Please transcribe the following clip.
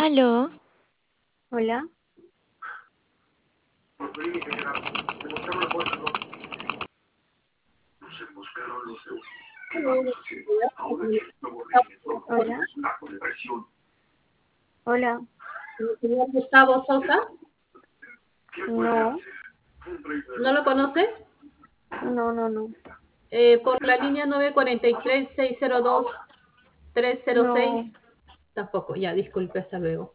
Aló, Hola. Hola. Hola. El señor Gustavo Sosa, No, ¿no lo conoce? no. Por la línea 943-602-306, No, tampoco, ya, disculpe, hasta luego.